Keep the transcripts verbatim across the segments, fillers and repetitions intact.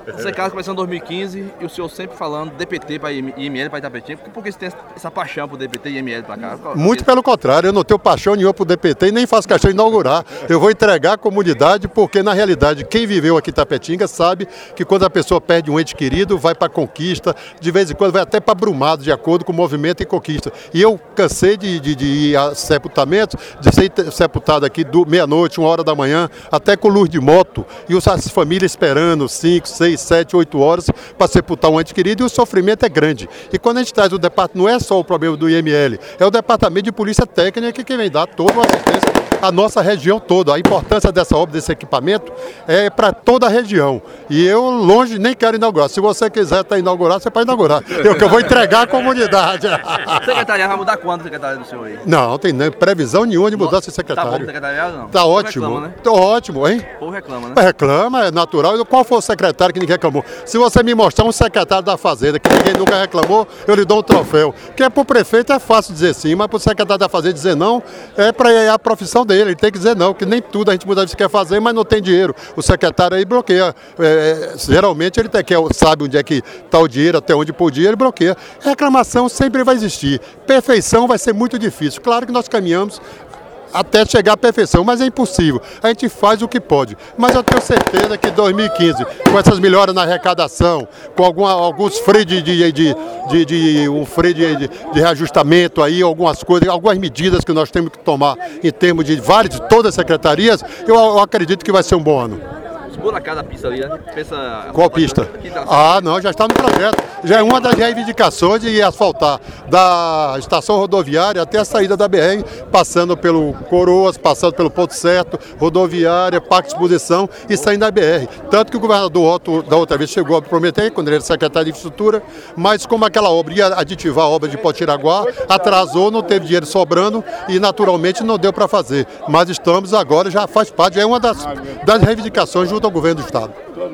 Você casa começou em dois mil e quinze e o senhor sempre falando D P T para I M L para Itapetinga. Por que você tem essa paixão por D P T e I M L para cá? Muito pelo contrário, eu não tenho paixão nenhuma por D P T e nem faço questão de inaugurar. Eu vou entregar a comunidade porque, na realidade, quem viveu aqui em Itapetinga sabe que quando a pessoa perde um ente querido, vai para conquista, de vez em quando vai até para Brumado, de acordo com o movimento e conquista. E eu cansei de, de, de ir a sepultamentos, de ser sepultado aqui do meia-noite, uma hora da manhã, até com luz de moto, e as famílias esperando cinco, seis, sete, oito horas para sepultar um ente querido, e o sofrimento é grande. E quando a gente traz o departamento, não é só o problema do I M L, é o departamento de polícia técnica que vem dar toda a assistência à nossa região toda. A importância dessa obra, desse equipamento, é para toda a região. E eu, longe, nem quero inaugurar. Se você quiser estar inaugurado, você pode inaugurar. Eu que eu vou entregar a comunidade. Secretariado vai mudar quando, secretário do senhor aí? Não, não tem nem previsão nenhuma de mudança de secretário. Tá bom, secretariado não? Tá ótimo. Reclama, né? Tá ótimo, hein? O povo reclama, né? Reclama, é natural. Qual foi o secretário que ninguém reclamou? Se você me mostrar um secretário da Fazenda que ninguém nunca reclamou, eu lhe dou um troféu. Porque para o prefeito é fácil dizer sim, mas para o secretário da Fazenda dizer não, é para a profissão dele. Ele tem que dizer não, que nem tudo a gente muda de quer fazer, mas não tem dinheiro. O secretário aí bloqueia. É, geralmente ele tem, quer, sabe onde é que está o dinheiro, até onde pôr o dinheiro, ele bloqueia. Reclamação sempre vai existir. Perfeição vai ser muito difícil. Claro que nós caminhamos até chegar à perfeição, mas é impossível. A gente faz o que pode. Mas eu tenho certeza que em dois mil e quinze, com essas melhoras na arrecadação, com alguma, alguns freios de, de, de, de, de um freio de, de, de reajustamento aí, algumas coisas, algumas medidas que nós temos que tomar em termos de várias, de todas as secretarias, eu, eu acredito que vai ser um bom ano. Esburacada a pista ali, né? Pensa... Qual pista? Ah, não, já está no projeto. Já é uma das reivindicações de asfaltar da estação rodoviária até a saída da B R, passando pelo Coroas, passando pelo Ponto Certo, rodoviária, Parque de Exposição e saindo da B R. Tanto que o governador Otto, da outra vez, chegou a prometer, quando ele era secretário de Infraestrutura, mas como aquela obra ia aditivar a obra de Potiraguá, atrasou, não teve dinheiro sobrando e naturalmente não deu para fazer. Mas estamos agora, já faz parte, já é uma das, das reivindicações junto ao governo do Estado.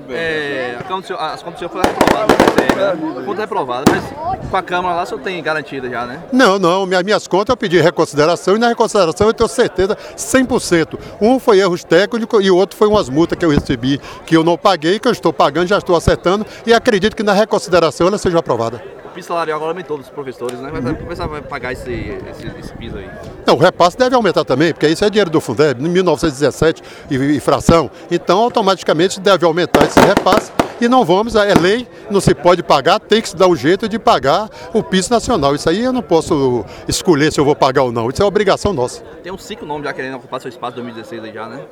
É, a conta, as contas do senhor foram reprovadas, né? A conta é reprovada, mas com a Câmara lá o senhor tem garantida já, né? Não, não, minhas, minhas contas eu pedi reconsideração e na reconsideração eu tenho certeza cem por cento. Um foi erros técnicos e o outro foi umas multas que eu recebi que eu não paguei, que eu estou pagando, já estou acertando e acredito que na reconsideração ela seja aprovada. O piso salarial agora aumentou dos professores, né? Vai começar a pagar esse, esse, esse piso aí. Não, o repasse deve aumentar também, porque isso é dinheiro do Fundeb, em mil novecentos e dezessete e, e fração. Então, automaticamente deve aumentar esse repasse e não vamos, é lei, não se pode pagar, tem que se dar um jeito de pagar o piso nacional. Isso aí eu não posso escolher se eu vou pagar ou não, isso é obrigação nossa. Tem uns cinco nomes já querendo ocupar seu espaço em dois mil e dezesseis aí já, né?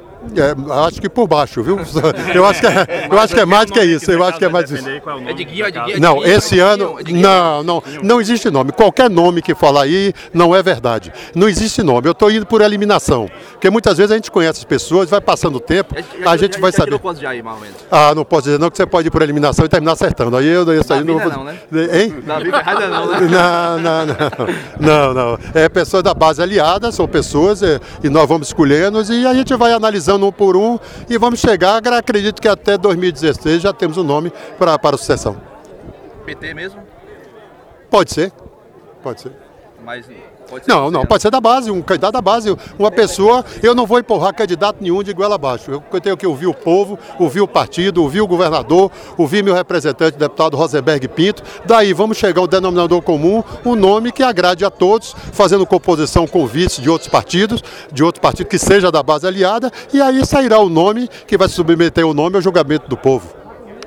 É, acho que por baixo, viu? Eu acho que é, eu acho que é mais que isso. Eu acho que é mais isso. É de guia, é de guia. Não, esse ano não, não, não existe nome. Qualquer nome que falar aí não é verdade. Não existe nome. Eu estou indo por eliminação, porque muitas vezes a gente conhece as pessoas, vai passando o tempo, a gente vai saber. Ah, não posso dizer não que você pode ir por eliminação e terminar acertando. Aí eu isso aí não. Não, né? Hein? Não, né? Não, não, não, não, não. É pessoas da base aliada, são pessoas e, e nós vamos escolhendo e a gente vai analisando um por um e vamos chegar, acredito que até dois mil e dezesseis já temos um nome pra, para a sucessão. P T mesmo? Pode ser, pode ser. Mas pode ser não, não, pode ser da base, um candidato da base, uma pessoa, eu não vou empurrar candidato nenhum de goela abaixo. Eu, eu tenho que ouvir o povo, ouvir o partido, ouvir o governador, ouvir meu representante, o deputado Rosenberg Pinto. Daí vamos chegar ao denominador comum, um nome que agrade a todos, fazendo composição com vice de outros partidos, de outro partido que seja da base aliada, e aí sairá o nome que vai submeter o nome ao julgamento do povo.